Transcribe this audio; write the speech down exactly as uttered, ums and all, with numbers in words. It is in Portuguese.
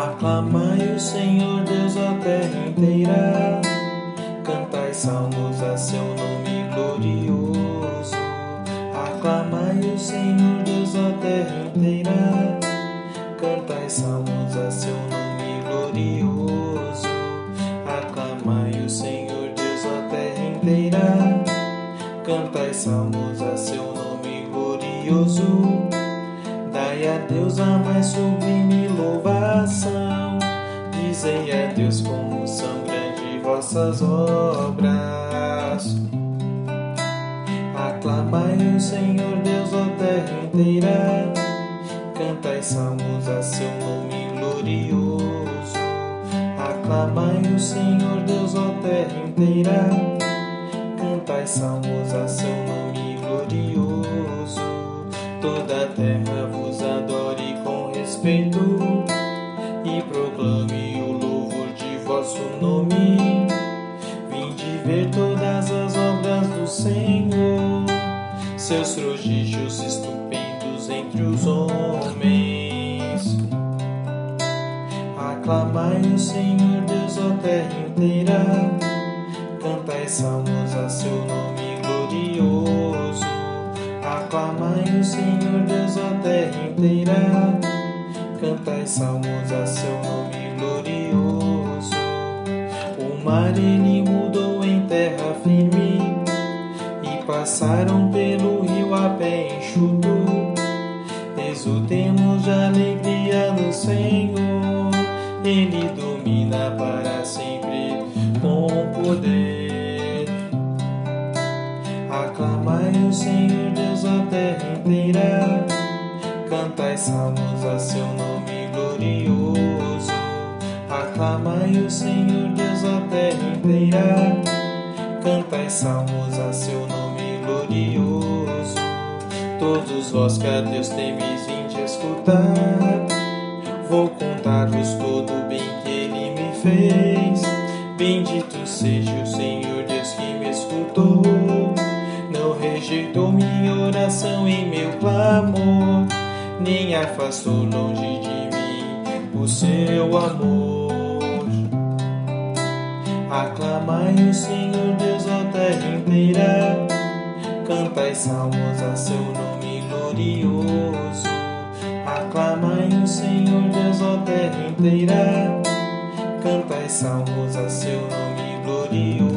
Aclamai o Senhor Deus, ó terra inteira, cantai salmos a seu nome glorioso. Aclamai o Senhor Deus, ó terra inteira, cantai salmos a seu nome glorioso. Aclamai o Senhor Deus, ó terra inteira, cantai salmos a seu nome glorioso. Dai a Deus a mais sublime louvação, dizei a Deus como são grandes vossas obras. Aclamai o Senhor Deus, ó terra inteira, cantai salmos a seu nome glorioso. Aclamai o Senhor Deus, ó terra inteira, cantai salmos a seu nome glorioso. Toda a terra vos adore com respeito e proclame o louvor de vosso nome. Vinde ver todas as obras do Senhor, seus prodígios estupendos entre os homens. Aclamai o Senhor Deus, ó terra inteira, cantai salmos a seu nome glorioso. Aclamai o Senhor Deus, ó terra inteira, cantai salmos a seu nome glorioso. O mar ele mudou em terra firme, e passaram pelo rio a pé enxuto. Exultemos de alegria no Senhor, ele domina para sempre com poder. Aclamai o Senhor Deus, ó terra inteira, cantai salmos a seu nome glorioso. Aclamai o Senhor Deus, ó terra inteira, cantai salmos a seu nome glorioso. Todos vós que a Deus temeis, vinde escutar, vou contar-vos todo o bem que Ele me fez. Bendito seja o Senhor Deus que me escutou, não rejeitou minha oração e meu clamor, nem afastou longe de mim o seu amor. Aclamai o Senhor Deus, ó terra inteira, cantai salmos a seu nome glorioso. Aclamai o Senhor Deus, ó terra inteira, cantai salmos a seu nome glorioso.